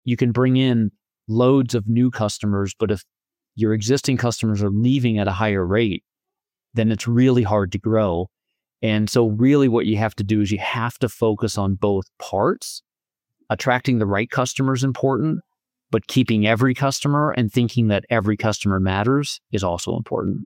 you can bring in loads of new customers, but if your existing customers are leaving at a higher rate, then it's really hard to grow. And so really what you have to do is you have to focus on both parts. Attracting the right customer is important, but keeping every customer and thinking that every customer matters is also important.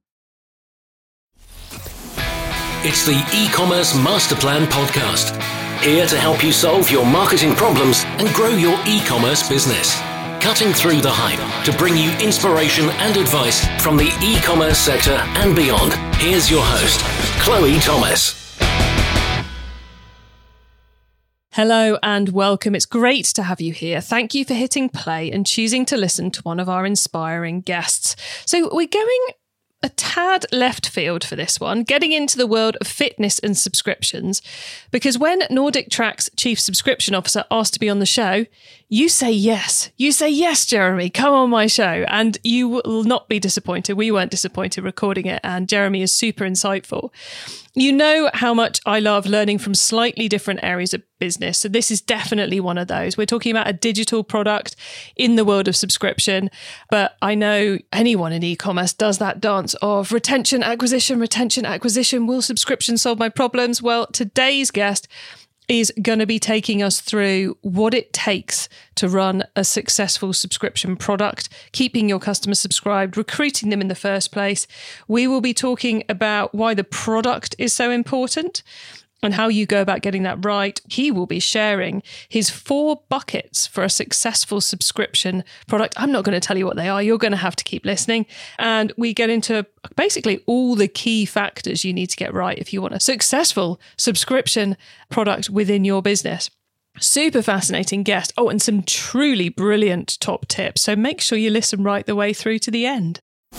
It's the E-commerce Master Plan podcast, here to help you solve your marketing problems and grow your e-commerce business. Cutting through the hype to bring you inspiration and advice from the e-commerce sector and beyond. Here's your host, Chloe Thomas. Hello and welcome. It's great to have you here. Thank you for hitting play and choosing to listen to one of our inspiring guests. So we're going a tad left field for this one, getting into the world of fitness and subscriptions, because when Nordic Track's Chief Subscription Officer asked to be on the show, you say yes. You say, yes, Jeremy, come on my show. And you will not be disappointed. We weren't disappointed recording it. And Jeremy is super insightful. You know how much I love learning from slightly different areas of business. So this is definitely one of those. We're talking about a digital product in the world of subscription. But I know anyone in e-commerce does that dance of retention, acquisition. Will subscription solve my problems? Well, today's guest is going to be taking us through what it takes to run a successful subscription product, keeping your customers subscribed, recruiting them in the first place. We will be talking about why the product is so important and how you go about getting that right. He will be sharing his 4 buckets for a successful subscription product. I'm not going to tell you what they are. You're going to have to keep listening. And we get into basically all the key factors you need to get right if you want a successful subscription product within your business. Super fascinating guest. Oh, and some truly brilliant top tips. So make sure you listen right the way through to the end.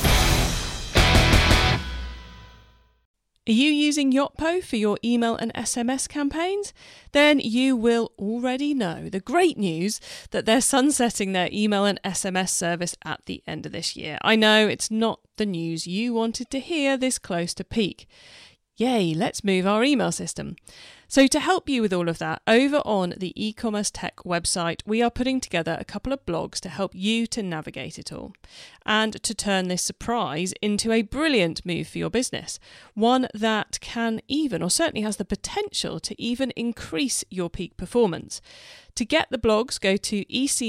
Are you using Yotpo for your email and SMS campaigns? Then you will already know the great news that they're sunsetting their email and SMS service at the end of this year. I know it's not the news you wanted to hear this close to peak. Yay, let's move our email system. So to help you with all of that, over on the e-commerce tech website, we are putting together a couple of blogs to help you to navigate it all and to turn this surprise into a brilliant move for your business. One that can even, or certainly has the potential to even increase your peak performance. To get the blogs, go to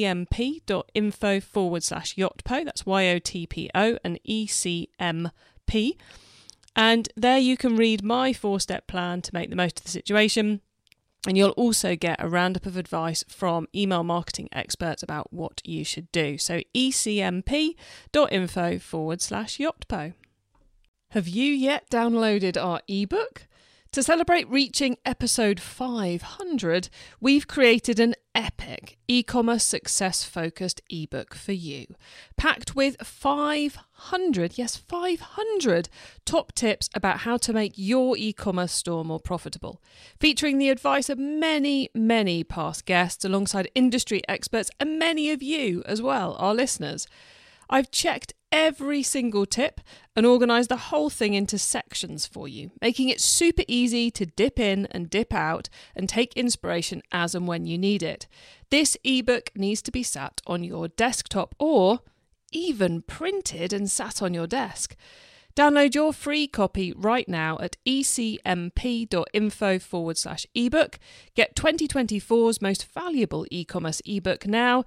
ecmp.info/Yotpo. That's YOTPO and ECMP. And there you can read my 4-step plan to make the most of the situation. And you'll also get a roundup of advice from email marketing experts about what you should do. So ecmp.info/Yotpo. Have you yet downloaded our ebook? To celebrate reaching episode 500, we've created an epic e-commerce success-focused ebook for you, packed with 500 top tips about how to make your e-commerce store more profitable, featuring the advice of many past guests alongside industry experts and many of you as well, our listeners. I've checked every single tip and organised the whole thing into sections for you, making it super easy to dip in and dip out and take inspiration as and when you need it. This ebook needs to be sat on your desktop or even printed and sat on your desk. Download your free copy right now at ecmp.info/ebook. Get 2024's most valuable e-commerce ebook now,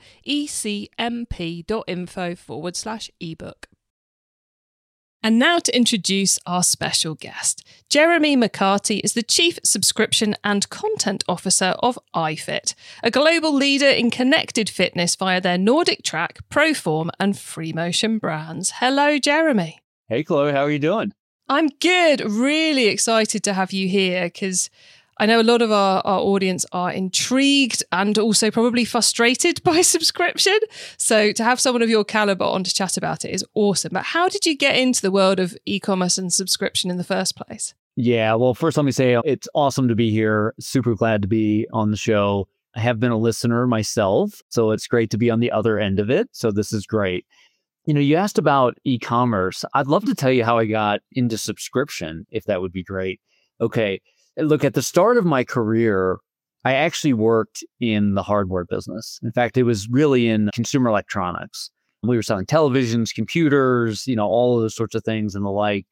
ecmp.info/ebook. And now to introduce our special guest. Jeremy McCarty is the Chief Subscription and Content Officer of iFit, a global leader in connected fitness via their Nordic Track, Proform and FreeMotion brands. Hello, Jeremy. Hey, Chloe, how are you doing? I'm good. Really excited to have you here because I know a lot of our audience are intrigued and also probably frustrated by subscription. So to have someone of your caliber on to chat about it is awesome. But how did you get into the world of e-commerce and subscription in the first place? Yeah, well, first let me say it's awesome to be here. Super glad to be on the show. I have been a listener myself, so it's great to be on the other end of it. So this is great. You know, you asked about e-commerce. I'd love to tell you how I got into subscription, if that would be great. Okay. Look, at the start of my career, I actually worked in the hardware business. In fact, it was really in consumer electronics. We were selling televisions, computers, all of those sorts of things and the like.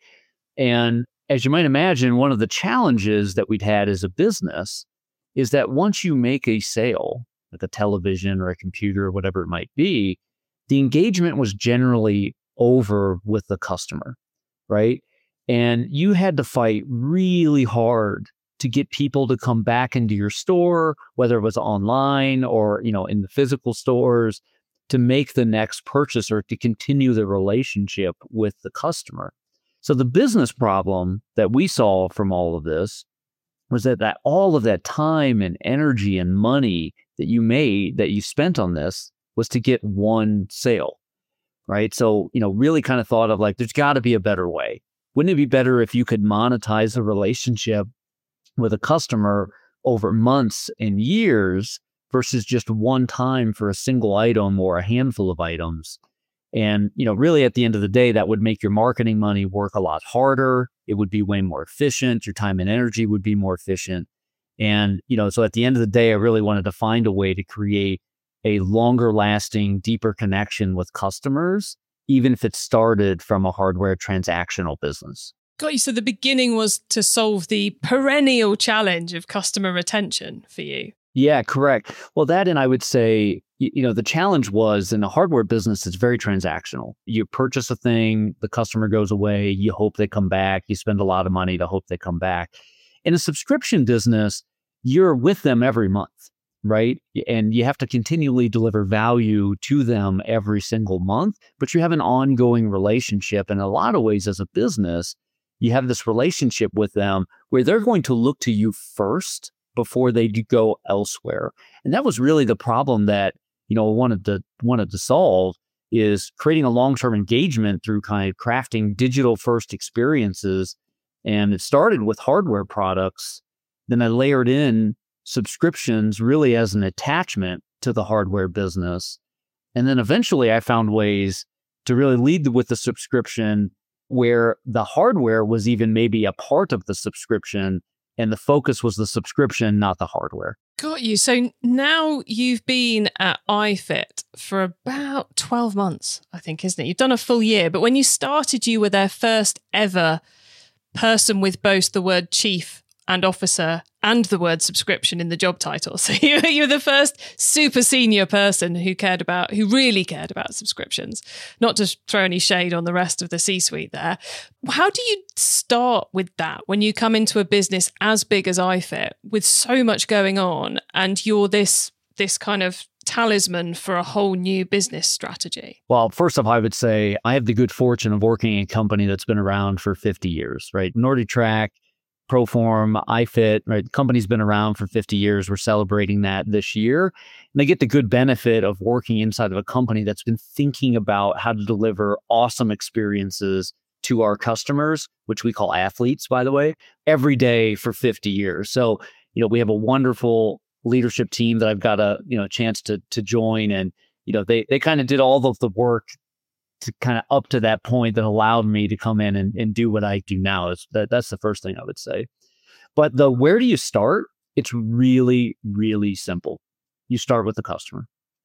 And as you might imagine, one of the challenges that we'd had as a business is that once you make a sale, like a television or a computer or whatever it might be, the engagement was generally over with the customer, right? And you had to fight really hard to get people to come back into your store, whether it was online or, in the physical stores, to make the next purchase or to continue the relationship with the customer. So the business problem that we saw from all of this was that all of that time and energy and money that you spent on this was to get one sale, right? So, really kind of thought of like, there's got to be a better way. Wouldn't it be better if you could monetize a relationship with a customer over months and years versus just one time for a single item or a handful of items? And, really at the end of the day, that would make your marketing money work a lot harder. It would be way more efficient. Your time and energy would be more efficient. And, so at the end of the day, I really wanted to find a way to create a longer lasting, deeper connection with customers, even if it started from a hardware transactional business. Got you. So the beginning was to solve the perennial challenge of customer retention for you. Yeah, correct. Well, that, and I would say, the challenge was in a hardware business, it's very transactional. You purchase a thing, the customer goes away, you hope they come back, you spend a lot of money to hope they come back. In a subscription business, you're with them every month, right? And you have to continually deliver value to them every single month, but you have an ongoing relationship. In a lot of ways, as a business, you have this relationship with them where they're going to look to you first before they go elsewhere. And that was really the problem that, wanted to solve, is creating a long-term engagement through kind of crafting digital first experiences. And it started with hardware products. Then I layered in subscriptions really as an attachment to the hardware business. And then eventually I found ways to really lead with the subscription where the hardware was even maybe a part of the subscription, and the focus was the subscription, not the hardware. Got you. So now you've been at iFit for about 12 months, I think, isn't it? You've done a full year, but when you started, you were their first ever person with both the word chief and officer and the word subscription in the job title. So you're the first super senior person who really cared about subscriptions, not to throw any shade on the rest of the C-suite there. How do you start with that when you come into a business as big as iFit with so much going on and you're this kind of talisman for a whole new business strategy? Well, first off, I would say I have the good fortune of working in a company that's been around for 50 years, right? NordiTrack, Proform, iFit, right? The company's been around for 50 years. We're celebrating that this year. And they get the good benefit of working inside of a company that's been thinking about how to deliver awesome experiences to our customers, which we call athletes, by the way, every day for 50 years. So, we have a wonderful leadership team that I've got a chance to join. And, they kind of did all of the work to kind of up to that point that allowed me to come in and do what I do now. That's the first thing I would say. But where do you start? It's really, really simple. You start with the customer.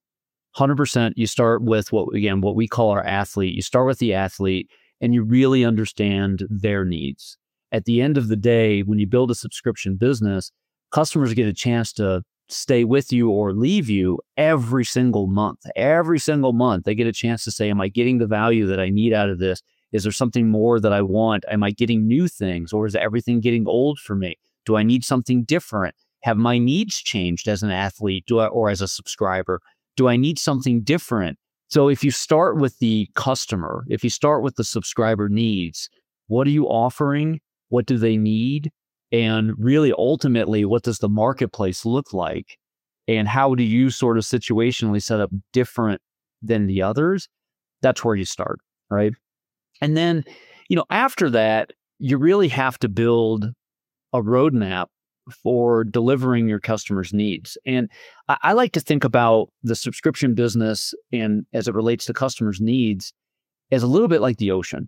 100%. You start with what we call our athlete. You start with the athlete and you really understand their needs. At the end of the day, when you build a subscription business, customers get a chance to stay with you or leave you every single month. Every single month, they get a chance to say, am I getting the value that I need out of this? Is there something more that I want? Am I getting new things, or is everything getting old for me? Do I need something different? Have my needs changed as an athlete or as a subscriber? Do I need something different? So if you start with the customer, if you start with the subscriber needs, what are you offering? What do they need? And really, ultimately, what does the marketplace look like? And how do you sort of situationally set up different than the others? That's where you start, right? And then, after that, you really have to build a roadmap for delivering your customers' needs. And I like to think about the subscription business and as it relates to customers' needs as a little bit like the ocean.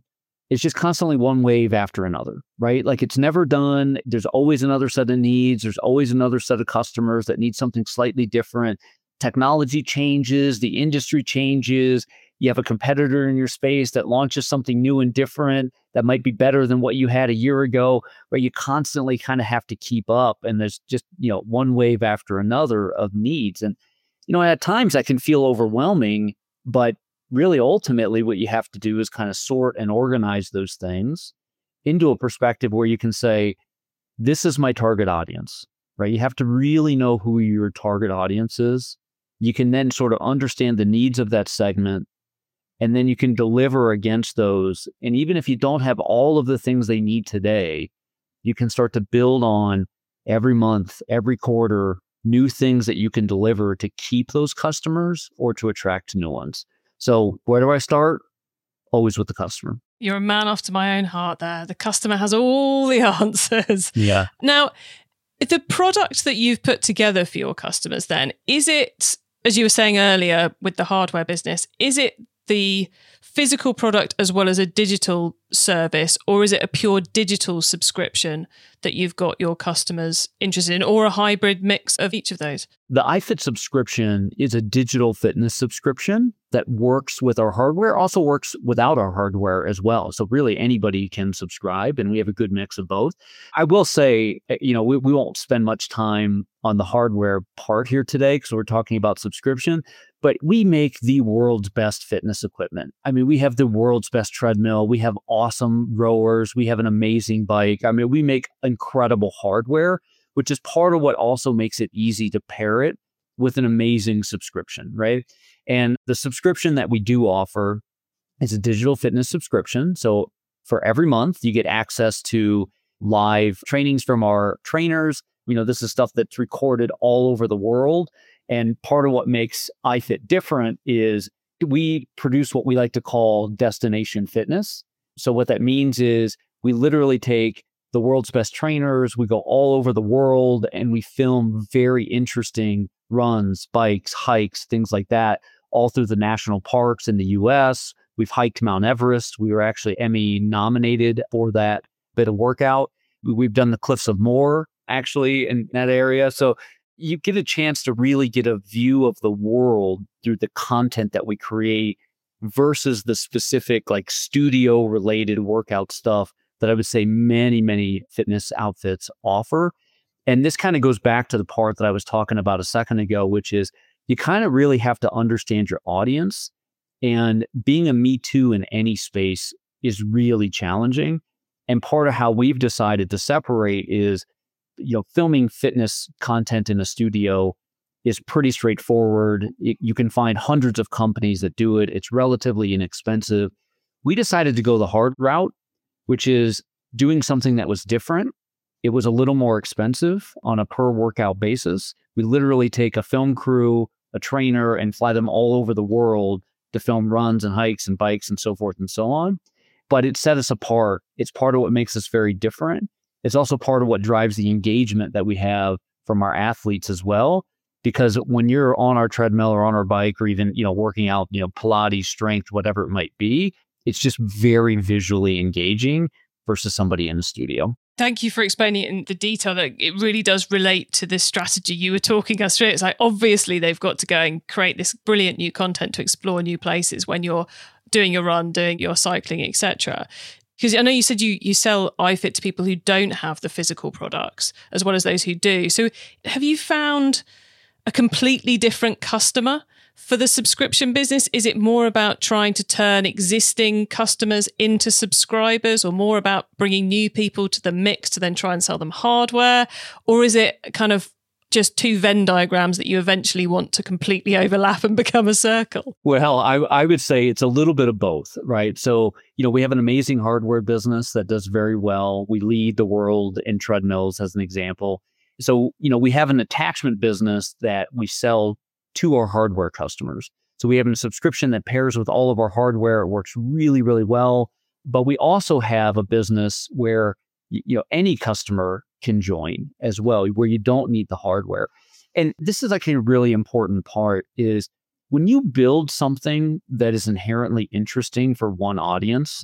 it's just constantly one wave after another, right? Like it's never done. There's always another set of needs. There's always another set of customers that need something slightly different. Technology changes, the industry changes. You have a competitor in your space that launches something new and different that might be better than what you had a year ago, where you constantly kind of have to keep up. And there's just, one wave after another of needs. And, at times that can feel overwhelming, but really ultimately what you have to do is kind of sort and organize those things into a perspective where you can say, this is my target audience, right? You have to really know who your target audience is. You can then sort of understand the needs of that segment, and then you can deliver against those. And even if you don't have all of the things they need today, you can start to build on every month, every quarter, new things that you can deliver to keep those customers or to attract new ones. So where do I start? Always with the customer. You're a man after my own heart there. The customer has all the answers. Yeah. Now, the product that you've put together for your customers then, is it, as you were saying earlier with the hardware business, is it the physical product as well as a digital service, or is it a pure digital subscription that you've got your customers interested in, or a hybrid mix of each of those? The iFit subscription is a digital fitness subscription that works with our hardware, also works without our hardware as well. So really anybody can subscribe, and we have a good mix of both. I will say, we won't spend much time on the hardware part here today because we're talking about subscription, but we make the world's best fitness equipment. I mean, we have the world's best treadmill. We have awesome rowers. We have an amazing bike. I mean, we make incredible hardware, which is part of what also makes it easy to pair it with an amazing subscription, right? And the subscription that we do offer is a digital fitness subscription. So for every month, you get access to live trainings from our trainers. This is stuff that's recorded all over the world. And part of what makes iFit different is we produce what we like to call destination fitness. So what that means is we literally take the world's best trainers, we go all over the world, and we film very interesting runs, bikes, hikes, things like that, all through the national parks in the US. We've hiked Mount Everest. We were actually Emmy nominated for that bit of workout. We've done the Cliffs of Moher, actually, in that area. So you get a chance to really get a view of the world through the content that we create versus the specific like studio related workout stuff that I would say many, many fitness outfits offer. And this kind of goes back to the part that I was talking about a second ago, which is you kind of really have to understand your audience, and being a Me Too in any space is really challenging. And part of how we've decided to separate is, filming fitness content in a studio is pretty straightforward. You can find hundreds of companies that do it. It's relatively inexpensive. We decided to go the hard route, which is doing something that was different. It was a little more expensive on a per workout basis. We literally take a film crew, a trainer, and fly them all over the world to film runs and hikes and bikes and so forth and so on. But it set us apart. It's part of what makes us very different. It's also part of what drives the engagement that we have from our athletes as well. Because when you're on our treadmill or on our bike or even, working out, Pilates, strength, whatever it might be, it's just very visually engaging versus somebody in the studio. Thank you for explaining it in the detail that it really does relate to this strategy you were talking us through. It's like, obviously they've got to go and create this brilliant new content to explore new places when you're doing your run, doing your cycling, etc. Because I know you said you sell iFit to people who don't have the physical products as well as those who do. So have you found a completely different customer for the subscription business? Is it more about trying to turn existing customers into subscribers, or more about bringing new people to the mix to then try and sell them hardware? Or is it kind of just two Venn diagrams that you eventually want to completely overlap and become a circle? Well, I would say it's a little bit of both, right? So, we have an amazing hardware business that does very well. We lead the world in treadmills as an example. So, we have an attachment business that we sell to our hardware customers. So we have a subscription that pairs with all of our hardware. It works really, really well. But we also have a business where any customer can join as well, where you don't need the hardware. And this is actually a really important part is when you build something that is inherently interesting for one audience,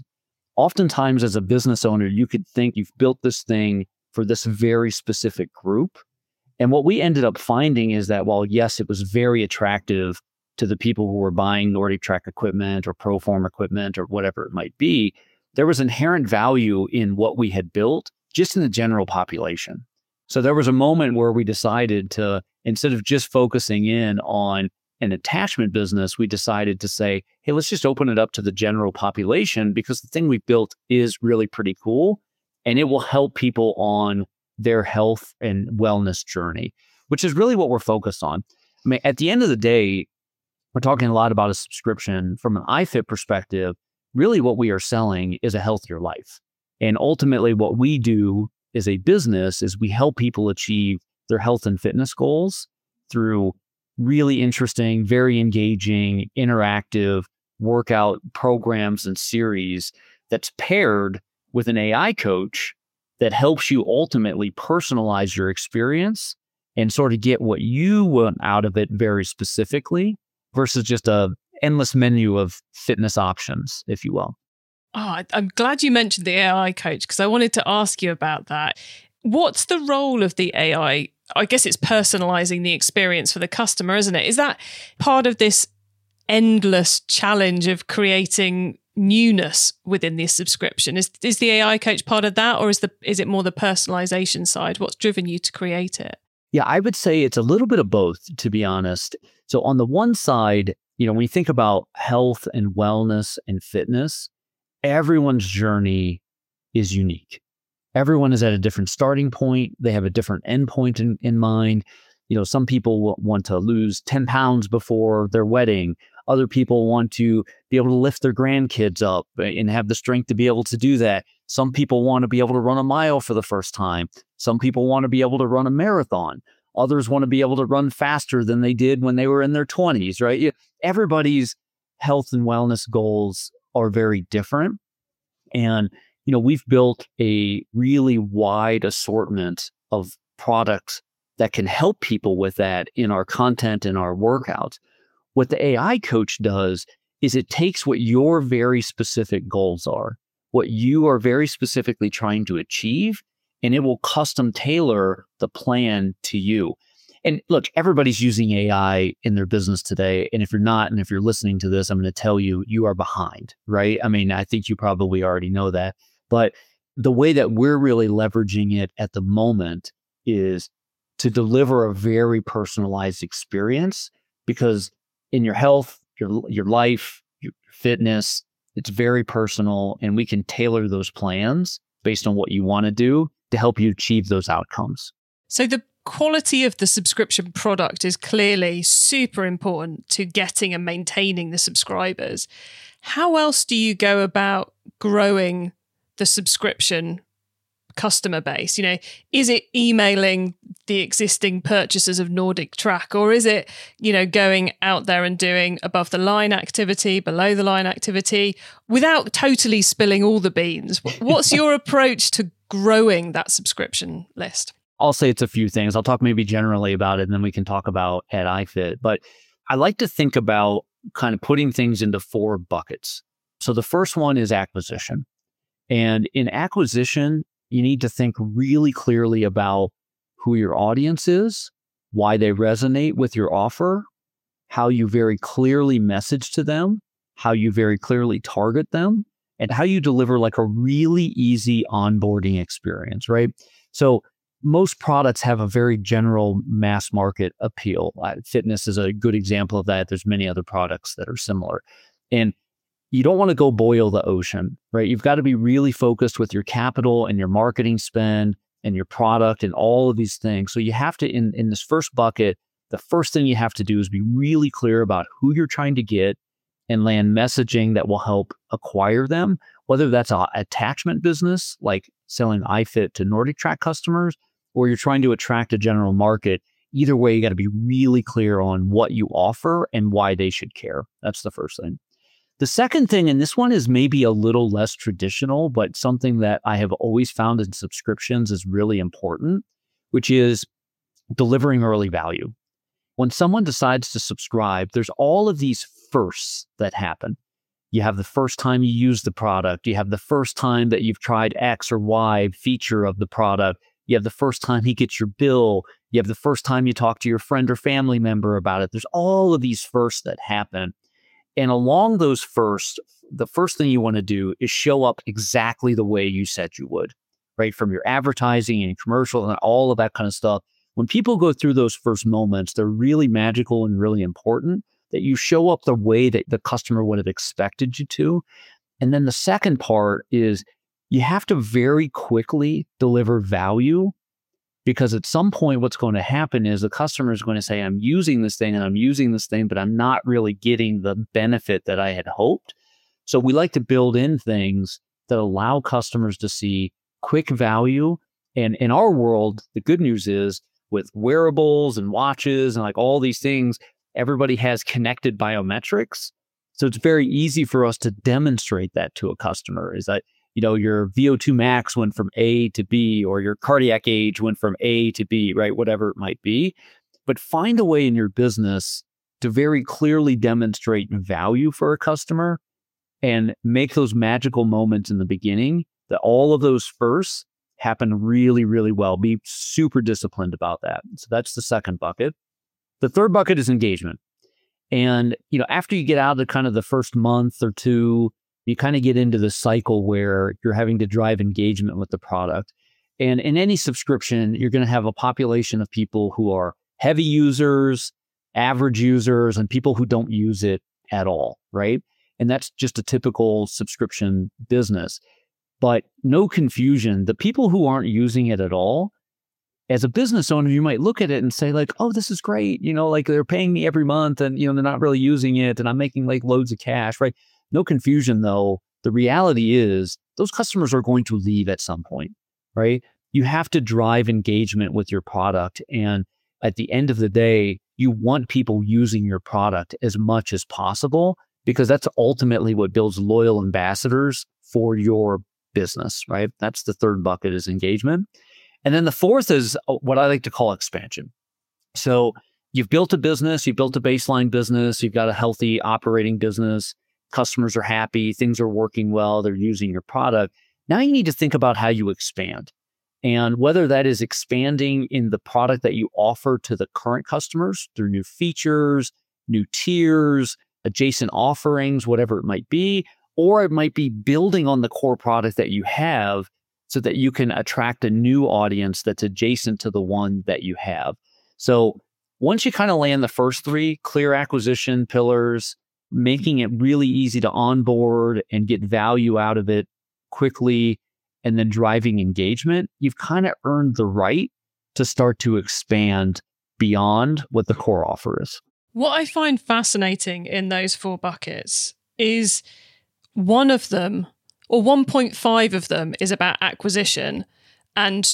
oftentimes as a business owner, you could think you've built this thing for this very specific group. And what we ended up finding is that while, yes, it was very attractive to the people who were buying NordicTrack equipment or ProForm equipment or whatever it might be, there was inherent value in what we had built just in the general population. So there was a moment where we decided to, instead of just focusing in on an attachment business, we decided to say, hey, let's just open it up to the general population because the thing we built is really pretty cool and it will help people on their health and wellness journey, which is really what we're focused on. I mean, at the end of the day, we're talking a lot about a subscription. From an iFit perspective, really what we are selling is a healthier life. And ultimately what we do as a business is we help people achieve their health and fitness goals through really interesting, very engaging, interactive workout programs and series that's paired with an AI coach that helps you ultimately personalize your experience and sort of get what you want out of it very specifically versus just a endless menu of fitness options, if you will. Oh, I'm glad you mentioned the AI coach because I wanted to ask you about that. What's the role of the AI? I guess it's personalizing the experience for the customer, isn't it? Is that part of this endless challenge of creating newness within this subscription? Is the AI coach part of that, or is it more the personalization side? What's driven you to create it? Yeah, I would say it's a little bit of both, to be honest. So on the one side, when you think about health and wellness and fitness, everyone's journey is unique. Everyone is at a different starting point. They have a different end point in mind. Some people want to lose 10 pounds before their wedding. Other people want to be able to lift their grandkids up and have the strength to be able to do that. Some people want to be able to run a mile for the first time. Some people want to be able to run a marathon. Others want to be able to run faster than they did when they were in their 20s, right? Everybody's health and wellness goals are very different. And, we've built a really wide assortment of products that can help people with that in our content and our workouts. What the AI coach does is it takes what your very specific goals are, what you are very specifically trying to achieve, and it will custom tailor the plan to you. And look, everybody's using AI in their business today. And if you're not, and if you're listening to this, I'm going to tell you, you are behind, right? I mean, I think you probably already know that. But the way that we're really leveraging it at the moment is to deliver a very personalized experience, because in your health, your life, your fitness, it's very personal, and we can tailor those plans based on what you want to do to help you achieve those outcomes. So the quality of the subscription product is clearly super important to getting and maintaining the subscribers. How else do you go about growing the subscription customer base? Is it emailing the existing purchasers of NordicTrack, or is it, going out there and doing above the line activity, below the line activity, without totally spilling all the beans? What's your approach to growing that subscription list? I'll say it's a few things. I'll talk maybe generally about it, and then we can talk about at iFit. But I like to think about kind of putting things into 4 buckets. So the first one is acquisition. And in acquisition, you need to think really clearly about who your audience is, why they resonate with your offer, how you very clearly message to them, how you very clearly target them, and how you deliver like a really easy onboarding experience, right? So most products have a very general mass market appeal. Fitness is a good example of that. There's many other products that are similar. And you don't want to go boil the ocean, right? You've got to be really focused with your capital and your marketing spend and your product and all of these things. So you have to, in this first bucket, the first thing you have to do is be really clear about who you're trying to get and land messaging that will help acquire them, whether that's an attachment business, like selling iFit to NordicTrack customers, or you're trying to attract a general market. Either way, you got to be really clear on what you offer and why they should care. That's the first thing. The second thing, and this one is maybe a little less traditional, but something that I have always found in subscriptions is really important, which is delivering early value. When someone decides to subscribe, there's all of these firsts that happen. You have the first time you use the product. You have the first time that you've tried X or Y feature of the product. You have the first time he gets your bill. You have the first time you talk to your friend or family member about it. There's all of these firsts that happen. And along those firsts, the first thing you want to do is show up exactly the way you said you would, right? From your advertising and commercial and all of that kind of stuff. When people go through those first moments, they're really magical and really important that you show up the way that the customer would have expected you to. And then the second part is you have to very quickly deliver value, because at some point what's going to happen is the customer is going to say, I'm using this thing and I'm using this thing, but I'm not really getting the benefit that I had hoped. So we like to build in things that allow customers to see quick value. And in our world, the good news is with wearables and watches and like all these things, everybody has connected biometrics. So it's very easy for us to demonstrate that to a customer is that, your VO2 max went from A to B, or your cardiac age went from A to B, right? Whatever it might be. But find a way in your business to very clearly demonstrate value for a customer and make those magical moments in the beginning that all of those firsts happen really, really well. Be super disciplined about that. So that's the second bucket. The third bucket is engagement. And, after you get out of the kind of the first month or two, you kind of get into the cycle where you're having to drive engagement with the product. And in any subscription, you're going to have a population of people who are heavy users, average users, and people who don't use it at all, right? And that's just a typical subscription business. But no confusion, the people who aren't using it at all, as a business owner, you might look at it and say like, oh, this is great. Like they're paying me every month and, they're not really using it and I'm making like loads of cash, right? No confusion though. The reality is those customers are going to leave at some point, right? You have to drive engagement with your product. And at the end of the day, you want people using your product as much as possible, because that's ultimately what builds loyal ambassadors for your business, right? That's the third bucket, is engagement. And then the fourth is what I like to call expansion. So you've built a business, you've built a baseline business, you've got a healthy operating business, customers are happy, things are working well, they're using your product. Now you need to think about how you expand. And whether that is expanding in the product that you offer to the current customers through new features, new tiers, adjacent offerings, whatever it might be, or it might be building on the core product that you have so that you can attract a new audience that's adjacent to the one that you have. So once you kind of land the first three clear acquisition pillars, making it really easy to onboard and get value out of it quickly, and then driving engagement, you've kind of earned the right to start to expand beyond what the core offer is. What I find fascinating in those four buckets is one of them, or 1.5 of them, is about acquisition, and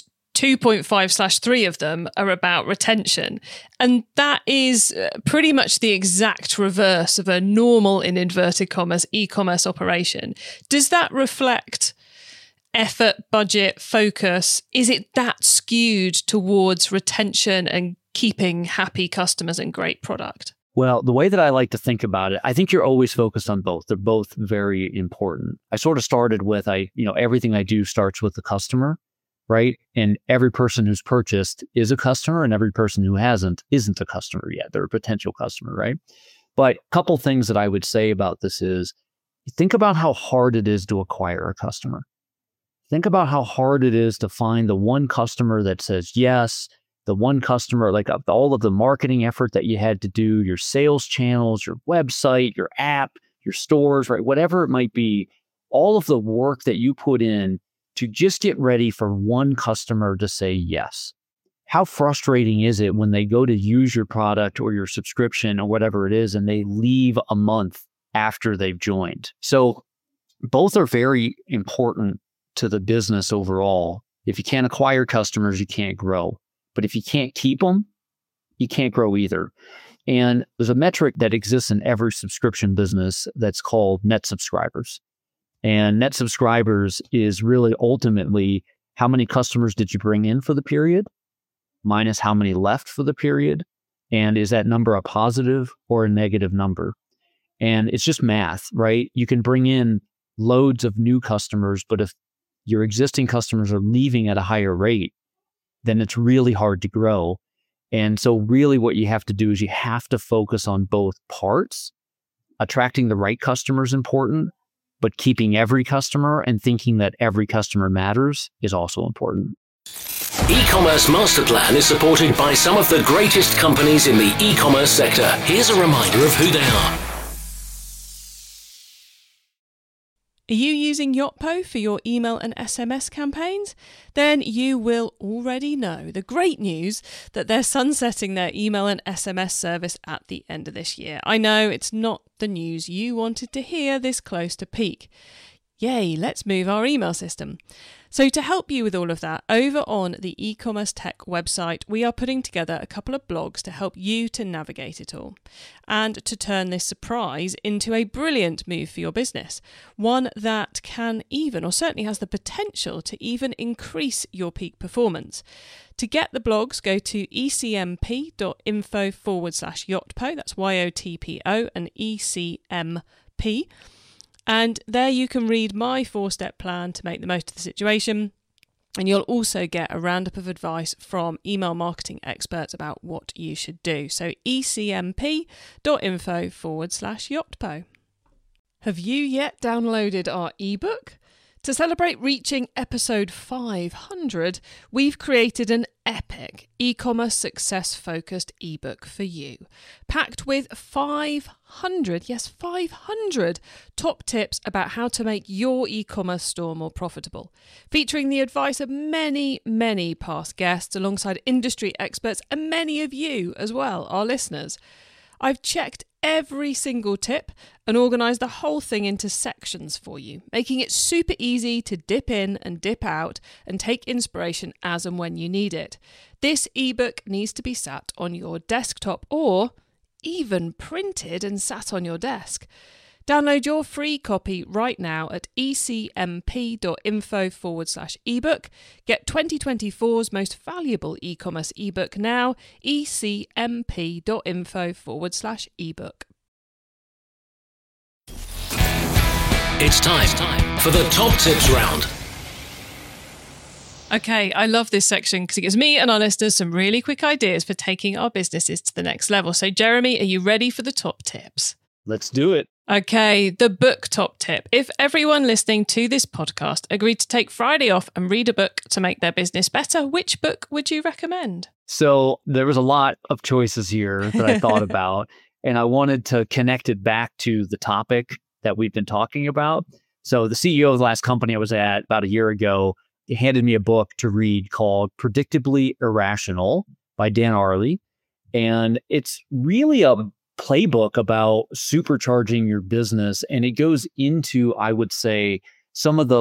2.5/3 of them are about retention. And that is pretty much the exact reverse of a normal, in inverted commas, e-commerce operation. Does that reflect effort, budget, focus? Is it that skewed towards retention and keeping happy customers and great product? Well, the way that I like to think about it, I think you're always focused on both. They're both very important. I sort of started with, everything I do starts with the customer, right? And every person who's purchased is a customer, and every person who hasn't isn't a customer yet. They're a potential customer, right? But a couple things that I would say about this is, think about how hard it is to acquire a customer. Think about how hard it is to find the one customer that says yes, the one customer, like all of the marketing effort that you had to do, your sales channels, your website, your app, your stores, right? Whatever it might be, all of the work that you put in to just get ready for one customer to say yes. How frustrating is it when they go to use your product or your subscription or whatever it is, and they leave a month after they've joined? So both are very important to the business overall. If you can't acquire customers, you can't grow. But if you can't keep them, you can't grow either. And there's a metric that exists in every subscription business that's called net subscribers. And net subscribers is really ultimately how many customers did you bring in for the period minus how many left for the period. And is that number a positive or a negative number? And it's just math, right? You can bring in loads of new customers, but if your existing customers are leaving at a higher rate, then it's really hard to grow. And so really what you have to do is you have to focus on both parts. Attracting the right customer is important, but keeping every customer and thinking that every customer matters is also important. E-commerce Master Plan is supported by some of the greatest companies in the e-commerce sector. Here's a reminder of who they are. Are you using Yotpo for your email and SMS campaigns? Then you will already know the great news that they're sunsetting their email and SMS service at the end of this year. I know it's not the news you wanted to hear this close to peak. Yay, let's move our email system. So to help you with all of that, over on the e-commerce tech website, we are putting together a couple of blogs to help you to navigate it all and to turn this surprise into a brilliant move for your business. One that can even, or certainly has the potential to even increase your peak performance. To get the blogs, go to ecmp.info/Yotpo. That's YOTPO and ECMP. And there you can read my 4-step plan to make the most of the situation. And you'll also get a roundup of advice from email marketing experts about what you should do. So ecmp.info/Yotpo. Have you yet downloaded our ebook? To celebrate reaching episode 500, we've created an epic e-commerce success-focused ebook for you, packed with 500 top tips about how to make your e-commerce store more profitable, featuring the advice of many, many past guests alongside industry experts and many of you as well, our listeners. I've checked every single tip and organised the whole thing into sections for you, making it super easy to dip in and dip out and take inspiration as and when you need it. This ebook needs to be sat on your desktop or even printed and sat on your desk. Download your free copy right now at ecmp.info/ebook. Get 2024's most valuable e-commerce ebook now, ecmp.info/ebook. It's time for the top tips round. Okay, I love this section because it gives me and our listeners some really quick ideas for taking our businesses to the next level. So Jeremy, are you ready for the top tips? Let's do it. Okay, the book top tip. If everyone listening to this podcast agreed to take Friday off and read a book to make their business better, which book would you recommend? So there was a lot of choices here that I thought about, and I wanted to connect it back to the topic that we've been talking about. So the CEO of the last company I was at about a year ago, he handed me a book to read called Predictably Irrational by Dan Ariely. And it's really a playbook about supercharging your business. And it goes into, I would say, some of the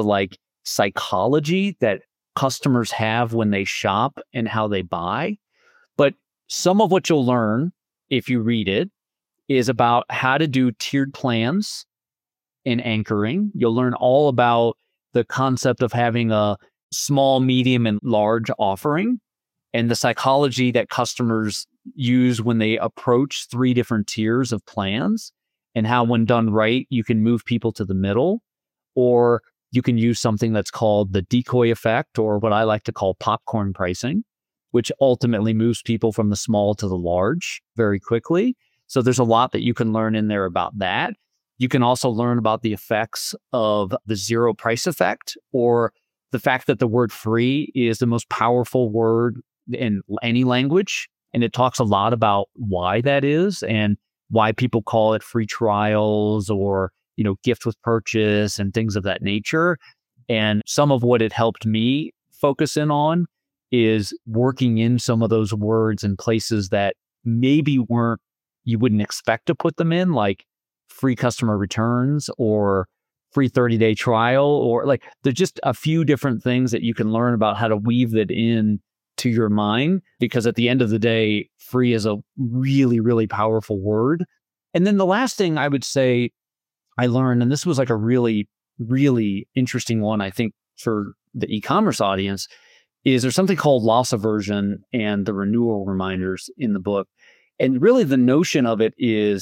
psychology that customers have when they shop and how they buy. But some of what you'll learn if you read it is about how to do tiered plans and anchoring. You'll learn all about the concept of having a small, medium, and large offering and the psychology that customers use when they approach 3 different tiers of plans, and how when done right, you can move people to the middle, or you can use something that's called the decoy effect, or what I like to call popcorn pricing, which ultimately moves people from the small to the large very quickly. So there's a lot that you can learn in there about that. You can also learn about the effects of the zero price effect, or the fact that the word free is the most powerful word in any language. And it talks a lot about why that is and why people call it free trials or, gift with purchase and things of that nature. And some of what it helped me focus in on is working in some of those words in places that maybe you wouldn't expect to put them in, like free customer returns or free 30-day trial, or there's just a few different things that you can learn about how to weave that in to your mind, because at the end of the day, free is a really, really powerful word. And then the last thing I would say I learned, and this was a really, really interesting one, I think, for the e-commerce audience, is there's something called loss aversion and the renewal reminders in the book. And really the notion of it is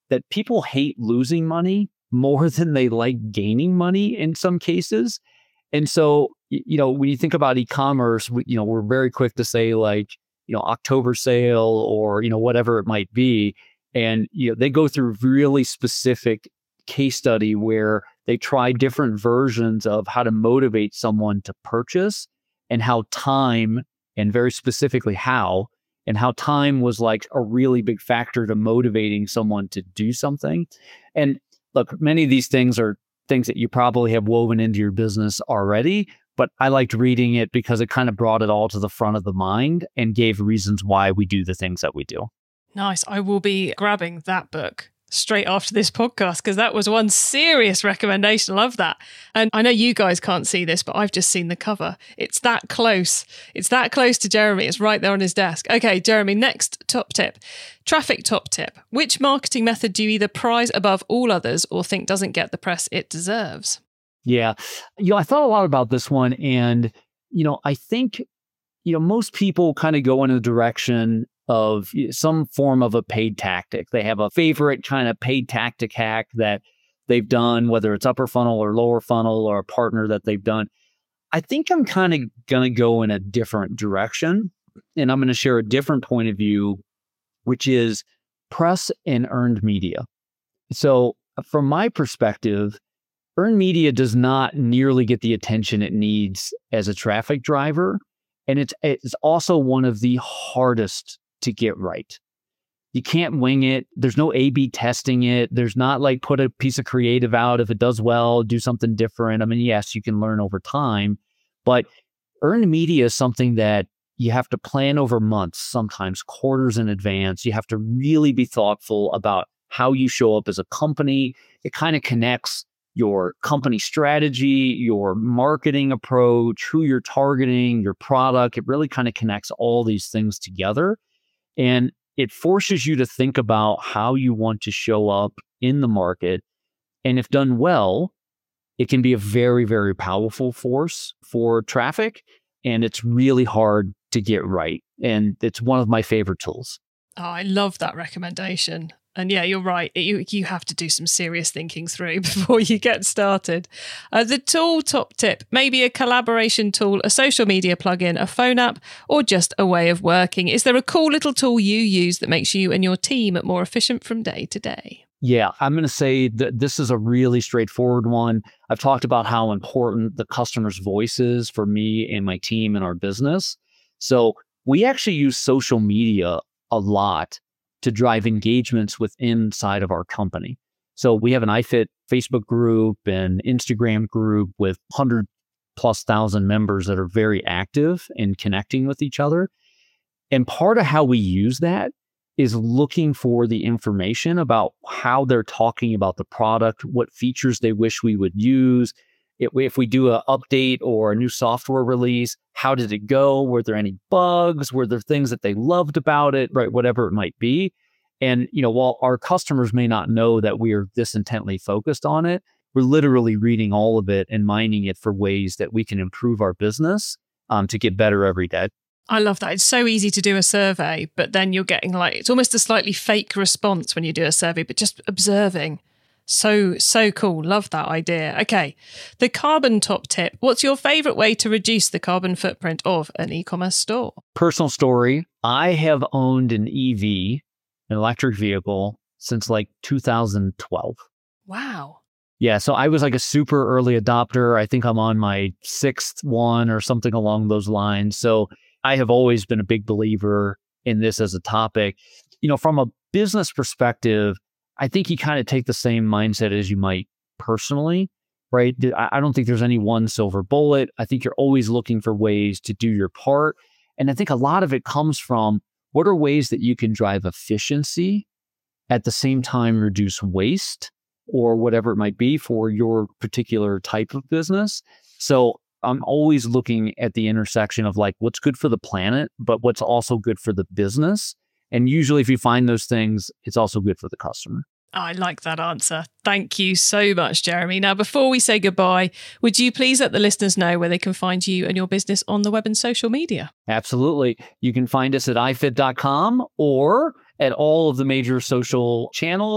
that people hate losing money more than they like gaining money in some cases. And so, when you think about e-commerce, we're very quick to say like, October sale or, whatever it might be. And, they go through really specific case study where they try different versions of how to motivate someone to purchase and how time, and very specifically how time was like a really big factor to motivating someone to do something. And look, many of these things are things that you probably have woven into your business already, but I liked reading it because it kind of brought it all to the front of the mind and gave reasons why we do the things that we do. Nice. I will be grabbing that book straight after this podcast because that was one serious recommendation. Love that. And I know you guys can't see this, but I've just seen the cover. It's that close. It's that close to Jeremy. It's right there on his desk. Okay, Jeremy, next top tip. Traffic top tip. Which marketing method do you either prize above all others or think doesn't get the press it deserves? Yeah. I thought a lot about this one. And, I think, most people kind of go in a direction of some form of a paid tactic. They have a favorite kind of paid tactic hack that they've done, whether it's upper funnel or lower funnel or a partner that they've done. I think I'm kind of going to go in a different direction, and I'm going to share a different point of view, which is press and earned media. So from my perspective, earned media does not nearly get the attention it needs as a traffic driver. And it's also one of the hardest to get right. You can't wing it. There's no A/B testing it. There's not like put a piece of creative out. If it does well, do something different. I mean, yes, you can learn over time, but earned media is something that you have to plan over months, sometimes quarters in advance. You have to really be thoughtful about how you show up as a company. It kind of connects your company strategy, your marketing approach, who you're targeting, your product. It really kind of connects all these things together. And it forces you to think about how you want to show up in the market. And if done well, it can be a very, very powerful force for traffic. And it's really hard to get right. And it's one of my favorite tools. Oh, I love that recommendation. And yeah, you're right. You have to do some serious thinking through before you get started. The tool top tip, maybe a collaboration tool, a social media plugin, a phone app, or just a way of working. Is there a cool little tool you use that makes you and your team more efficient from day to day? Yeah, I'm going to say that this is a really straightforward one. I've talked about how important the customer's voice is for me and my team and our business. So we actually use social media a lot to drive engagements inside of our company. So we have an iFit Facebook group and Instagram group with 100,000+ members that are very active in connecting with each other. And part of how we use that is looking for the information about how they're talking about the product, what features they wish we would use. If we do an update or a new software release, how did it go? Were there any bugs? Were there things that they loved about it, right? Whatever it might be. And, while our customers may not know that we are this intently focused on it, we're literally reading all of it and mining it for ways that we can improve our business to get better every day. I love that. It's so easy to do a survey, but then you're getting it's almost a slightly fake response when you do a survey, but just observing. So cool. Love that idea. Okay. The carbon top tip. What's your favorite way to reduce the carbon footprint of an e-commerce store? Personal story. I have owned an EV, an electric vehicle, since like 2012. Wow. Yeah. So I was like a super early adopter. I think I'm on my 6th one or something along those lines. So I have always been a big believer in this as a topic. From a business perspective, I think you kind of take the same mindset as you might personally, right? I don't think there's any one silver bullet. I think you're always looking for ways to do your part. And I think a lot of it comes from what are ways that you can drive efficiency at the same time reduce waste or whatever it might be for your particular type of business. So I'm always looking at the intersection of like what's good for the planet, but what's also good for the business. And usually if you find those things, it's also good for the customer. I like that answer. Thank you so much, Jeremy. Now, before we say goodbye, would you please let the listeners know where they can find you and your business on the web and social media? Absolutely. You can find us at ifit.com or at all of the major social channels.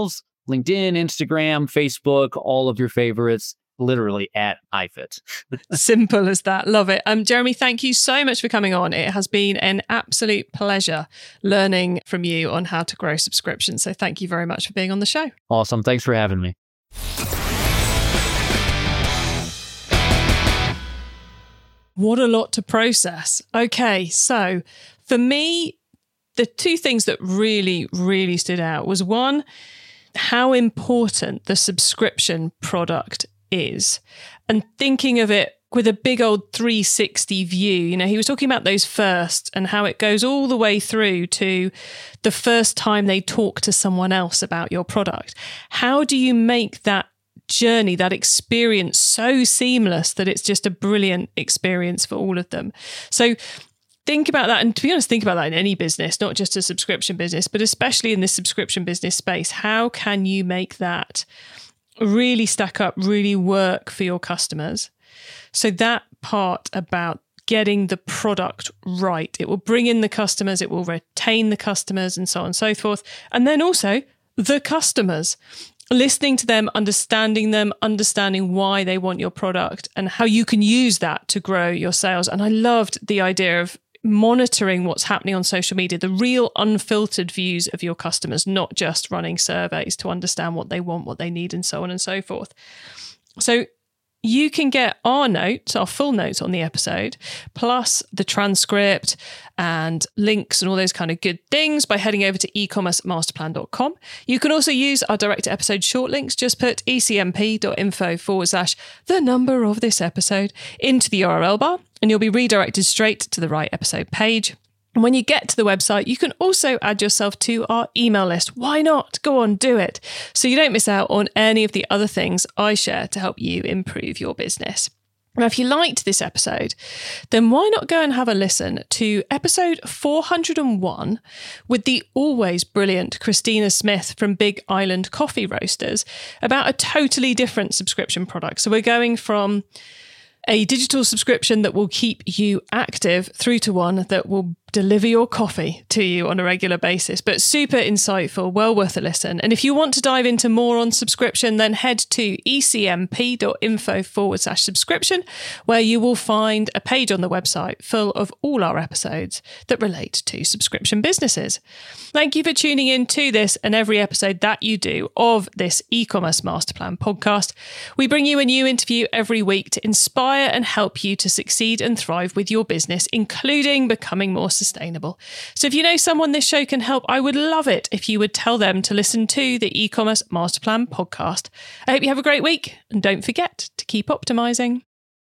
LinkedIn, Instagram, Facebook, all of your favorites, literally at iFit. Simple as that. Love it. Jeremy, thank you so much for coming on. It has been an absolute pleasure learning from you on how to grow subscriptions. So thank you very much for being on the show. Awesome. Thanks for having me. What a lot to process. Okay, so for me, the two things that really, really stood out was one, how important the subscription product is, and thinking of it with a big old 360 view. You know, he was talking about those first and how it goes all the way through to the first time they talk to someone else about your product. How do you make that journey, that experience so seamless that it's just a brilliant experience for all of them? So think about that. And to be honest, think about that in any business, not just a subscription business, but especially in this subscription business space. How can you make that really stack up, really work for your customers? So that part about getting the product right, it will bring in the customers, it will retain the customers, and so on and so forth. And then also the customers, listening to them, understanding why they want your product and how you can use that to grow your sales. And I loved the idea of monitoring what's happening on social media, the real unfiltered views of your customers, not just running surveys to understand what they want, what they need, and so on and so forth. So you can get our notes, our full notes on the episode, plus the transcript and links and all those kind of good things by heading over to ecommercemasterplan.com. You can also use our direct episode short links. Just put ecmp.info/the number of this episode into the URL bar, and you'll be redirected straight to the right episode page. And when you get to the website, you can also add yourself to our email list. Why not? Go on, do it. So you don't miss out on any of the other things I share to help you improve your business. Now, if you liked this episode, then why not go and have a listen to episode 401 with the always brilliant Christina Smith from Big Island Coffee Roasters about a totally different subscription product. So we're going from a digital subscription that will keep you active through to one that will deliver your coffee to you on a regular basis, but super insightful, well worth a listen. And if you want to dive into more on subscription, then head to ecmp.info/subscription, where you will find a page on the website full of all our episodes that relate to subscription businesses. Thank you for tuning in to this and every episode that you do of this e-commerce master plan podcast. We bring you a new interview every week to inspire and help you to succeed and thrive with your business, including becoming more sustainable. So if you know someone this show can help, I would love it if you would tell them to listen to the e-commerce master plan podcast. I hope you have a great week, and don't forget to keep optimizing.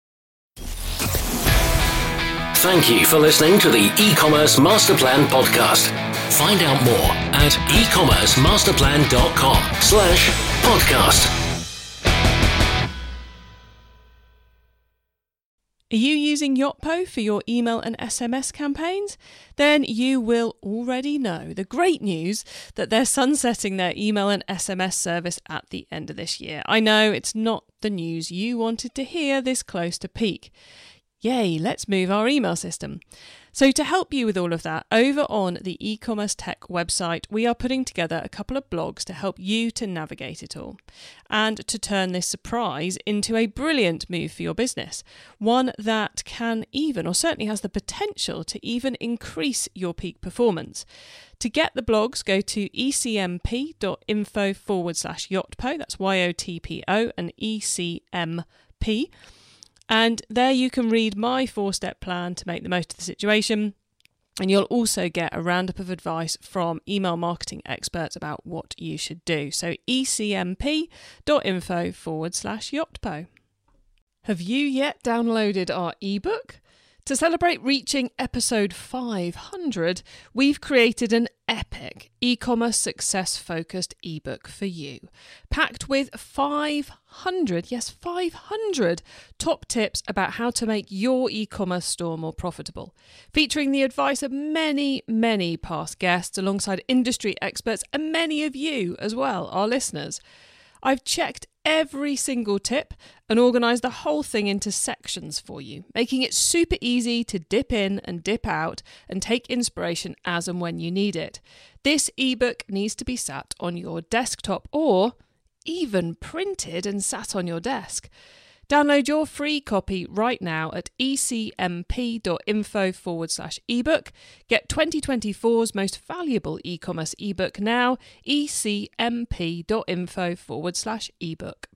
Thank you for listening to the e-commerce master plan podcast. Find out more at ecommercemasterplan.com/podcast. Are you using Yotpo for your email and SMS campaigns? Then you will already know the great news that they're sunsetting their email and SMS service at the end of this year. I know it's not the news you wanted to hear this close to peak. Yay, let's move our email system. So to help you with all of that, over on the e-commerce tech website, we are putting together a couple of blogs to help you to navigate it all and to turn this surprise into a brilliant move for your business. One that can even, or certainly has the potential to even increase your peak performance. To get the blogs, go to ecmp.info/Yotpo. That's YOTPO and ECMP. And there you can read my 4-step plan to make the most of the situation. And you'll also get a roundup of advice from email marketing experts about what you should do. So ecmp.info/Yotpo. Have you yet downloaded our ebook? To celebrate reaching episode 500, we've created an epic e-commerce success-focused ebook for you, packed with 500 top tips about how to make your e-commerce store more profitable, featuring the advice of many, many past guests alongside industry experts and many of you as well, our listeners. I've checked every single tip and organise the whole thing into sections for you, making it super easy to dip in and dip out and take inspiration as and when you need it. This ebook needs to be sat on your desktop or even printed and sat on your desk. Download your free copy right now at ecmp.info/ebook. Get 2024's most valuable e-commerce ebook now, ecmp.info/ebook.